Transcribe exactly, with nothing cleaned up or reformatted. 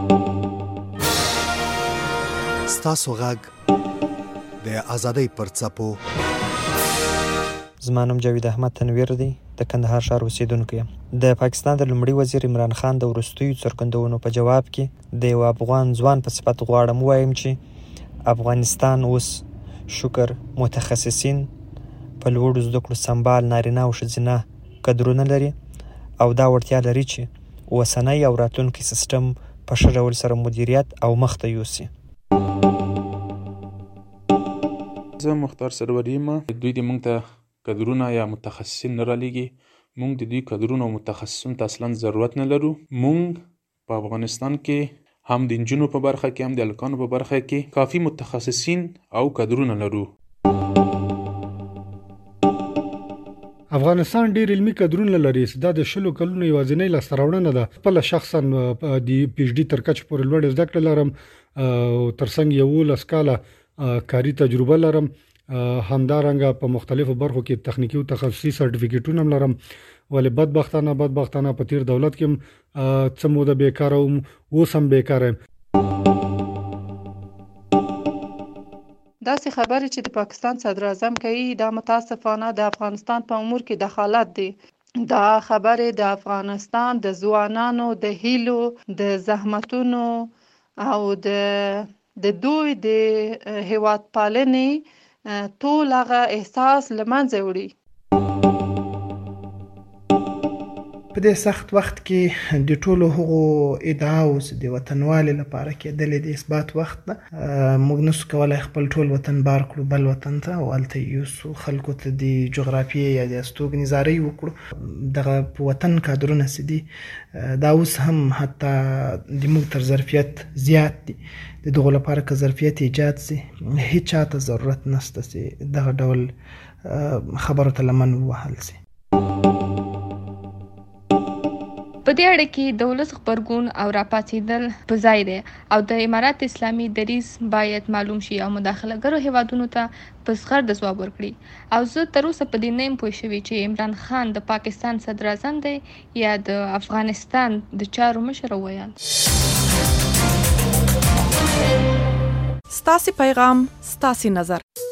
ستاسو غږ د ازادۍ پر څپو. زما نوم جاوید احمد تنویر دی، د کندهار ښار اوسیدونکی یم. د پاکستان د لومړي وزیر عمران خان د وروستیو څرګندونو په جواب کې د یو افغان ځوان په صفت غواړم ووایم چې افغانستان اوس شکر متخصصین په لوړو زده کړو سمبال نارینه او ښځینه کدرونه لري او دا وړتیا لري چې اوسنی او راتلونکی سیستم په ښه ډول سره مدیریت او مخته یوسي. زه مختار سرور یم. دوی د موږ ته کدرونه یا متخصصین نه رالیږي. موږ د دوی کدرونه او متخصصین ته اصلا ضرورت نه لرو. موږ په افغانستان کې هم د نجونو په برخه کې هم د هلکانو په برخه کې کافي متخصصین او کدرونه لرو. افغانستان ډیر علمي کدرونه لري. دا د شلو کلونو یوازینۍ لاسته راوړنه ده. خپل شخصا د پی ایچ ډي تر کچه پورې لوړ زده کړه لرم او ترڅنګ یولس کاله کاري تجربه لرم. همدارنګه په مختلفو برخو کې تخنیکی او تخصصي سرټیفیکټونه هم لرم. ولې بدبختانه بدبختانه په تیر دولت کې څه موده بیکاره وم، اوس هم بیکاره یم. داسې خبرې چې د پاکستان صدر اعظم کوي دا متاسفانه د افغانستان په امور کې دخالت دی. دا خبرې د افغانستان د ځوانانو د هیلو، د زحمتونو او د د دوی د هیواد پالنې ټول هغه احساس له منځه وړي. په دې سخت وخت کې د ټولو هغو ادعاو د وطنوالي لپاره کېدلې د اثبات وخت ده. موږ نسو کولای خپل ټول وطن بار کړو بل وطن ته او هلته یوسو خلکو ته د جغرافیې یا د استوګنځارۍ وکړو. دغه په وطن کادرونه چې دي دا اوس هم حتی د موږ تر ظرفیت زیات دي. د دغو لپاره که ظرفیت ایجاد سي هیڅ چاته ضرورت نشته چې دغه ډول خبرو ته لمن ووهل سي. په دې اړه کې د ولس غبرګون او راپاڅېدل په ځای دی او د امارات اسلامي دریځ باید معلوم شي او مداخلهګرو هیوادونو ته په زغرده ځواب ورکړي. او زه تر اوسه په دې نه یم پوه شوې چې عمران خان د پاکستان صدر اعظم دی یا د افغانستان د چارو مشر ویان. ستاسې پیغام ستاسې نظر.